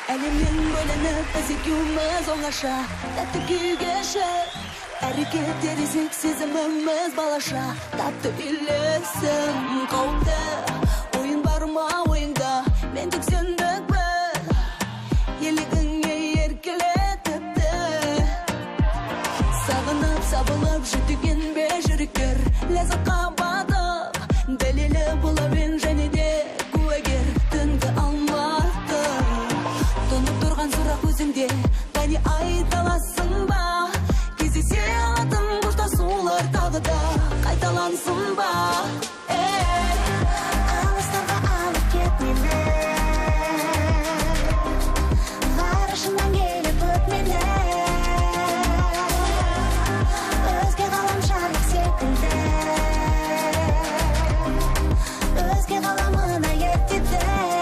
Әлемнен бөлініп біз екеуміз оңаша тәтті күйгешіп әрекеттері сезіміміз балаша тапты үйлесім қауымды ойын бар ма ойыңда мен тек сендікпін елігіңе еркелетіпті сағынып сабылып жүдеген бе жүректер ләззатқа батып дәлелі болабын және де куәгер түнгі алматы тұнып тұрған сұрақ өзіңде қане айта аласың ба кездесе алатын қоштасулар тағы да қайталансын ба алыстарға алып кет мені ғарышымнан келіп өт мені өзге ғаламшарлық секілді өзге ғаламына ертеді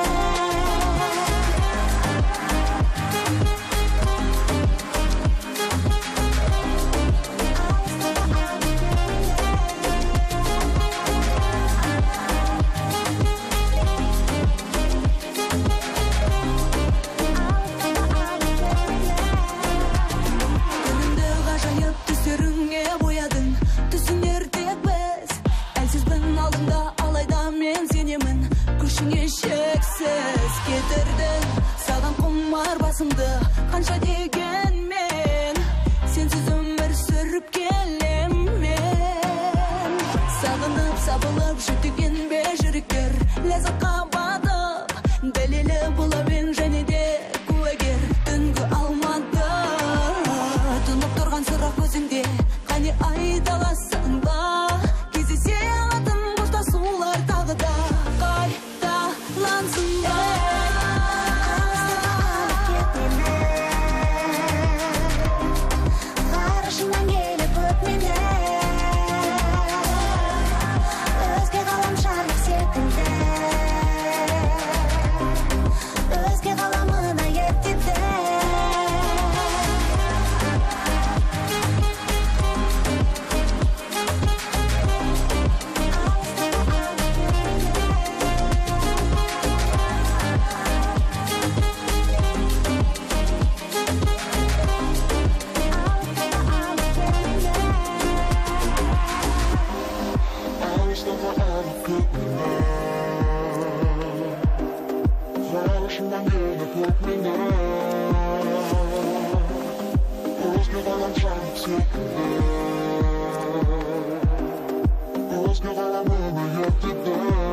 қанша дегенмен сенсіз өмір сүріп келем мен сағынып сабылып жүдеген бе жүректер ләззатқа батып дәлелі болабын және де куәгер түнгі алматы тұнып тұрған сұрақ өзіңде қане айта аласың ба кездесе алатын қоштасулар тағы да қайталансын ба Let's go, I'm